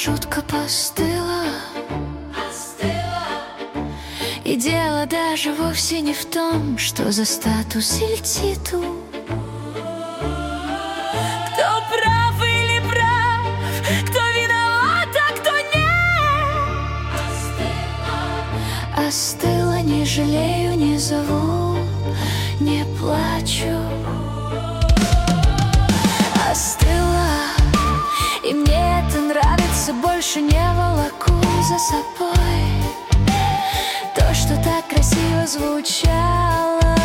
жутко постыла. И дело даже вовсе не в том, что за статус или титул, кто прав или прав, кто виноват, а кто нет. Остыла, не жалею, не зову, не плачу. Остыла, и мне это нравится, больше не волоку за собой то, что так красиво звучало,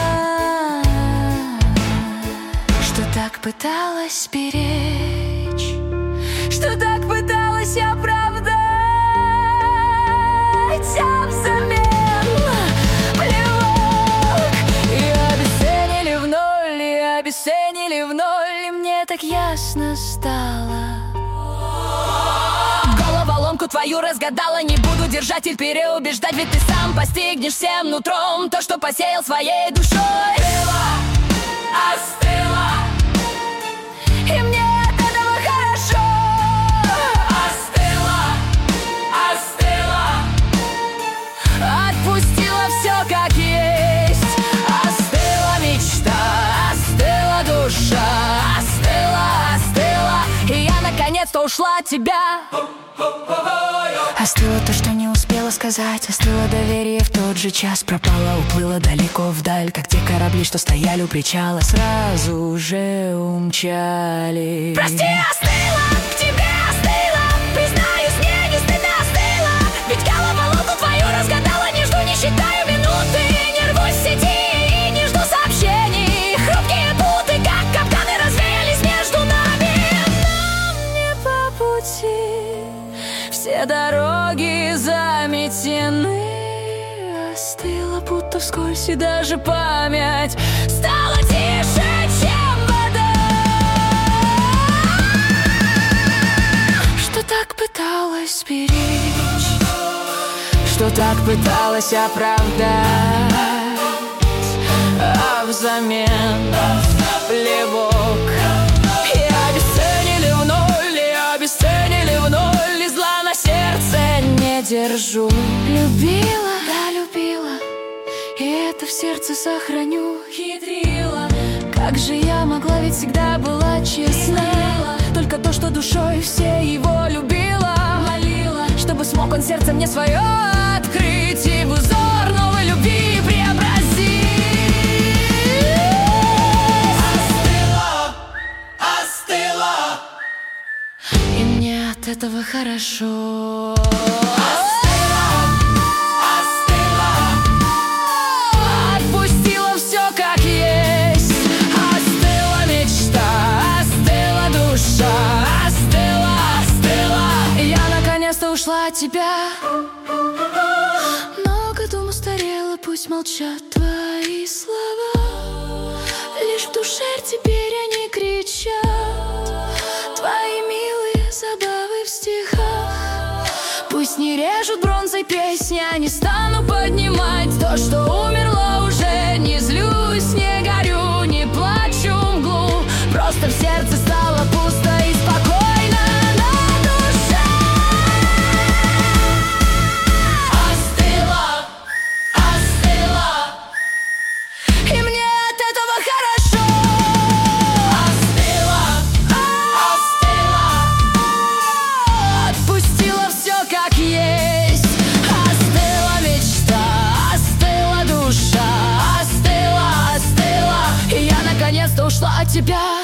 что так пыталась беречь, что так пыталась оправдать, а взамен плевок. И обесценили в ноль, и обесценили в ноль, и мне так ясно стало. Головоломку твою разгадала, не буду держать и переубеждать, ведь ты сам постигнешь всем нутром то, что посеял своей душой. Остыла, и мне от этого хорошо. Остыла, остыла, отпустила все как есть. Остыла мечта, остыла душа, остыла, остыла, и я наконец-то ушла от тебя. Остыло то, что не успела сказать, остыло доверие в тот же час, пропало, уплыло далеко вдаль, как те корабли, что стояли у причала, сразу же умчали. Прости, остыла, к тебе остыла, признаюсь, мне не стыдно, остыла, ведь головоломку твою разгадала, не жду, не считаю минуты, не рвусь в сети и не жду сообщений, хрупкие путы, как капканы, развеялись между нами, нам не по пути. Все дороги заметены. Остыла, будто вскользь, и даже память стала тише, чем вода. Что так пыталась беречь, что так пыталась оправдать, а взамен плевок. И обесценили в ноль, и обесценили в ноль, и зла на сердце не держу. Любила, да любила, и это в сердце сохраню. Хитрила, как же я могла, ведь всегда была честна. Только то, что душой все его любила, молила, чтобы смог он сердце мне свое открыть и в узор новой любви преобразить. Остыла, остыла, и мне от этого хорошо. Ушла от тебя. Много дум устарело, пусть молчат твои слова, лишь в душе теперь они кричат твои милые забавы в стихах. Пусть не режут бронзой песни, я не стану поднимать то, что умерло уже. Не злюсь, не горю, не плачу мглу, просто в сердце стало пусто и спокойно. Ушла от тебя.